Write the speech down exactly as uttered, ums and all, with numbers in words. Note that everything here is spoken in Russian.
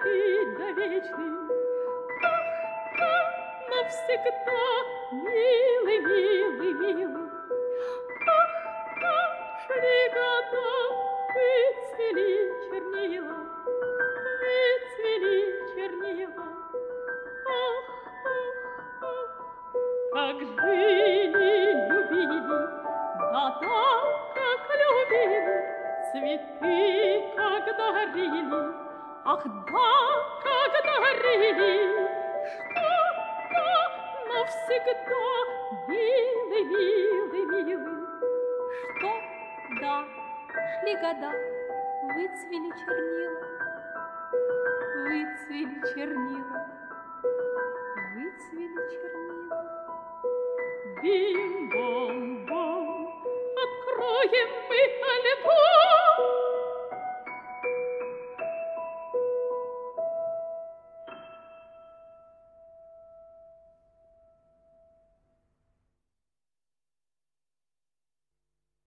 цветы да вечный. Ах, ах, навсегда, милый, милый, милый. Ах, ах, шли года, выцвели чернила, выцвели чернила. Ах, ах, ах, как жили, любили, да-да, как любили, цветы как дарили, ах да, как дарили, что-то навсегда, милый, милый, милый. Что, да, шли года, выцвели чернила, выцвели чернила, выцвели чернила. Бим-бом-бом, откроем мы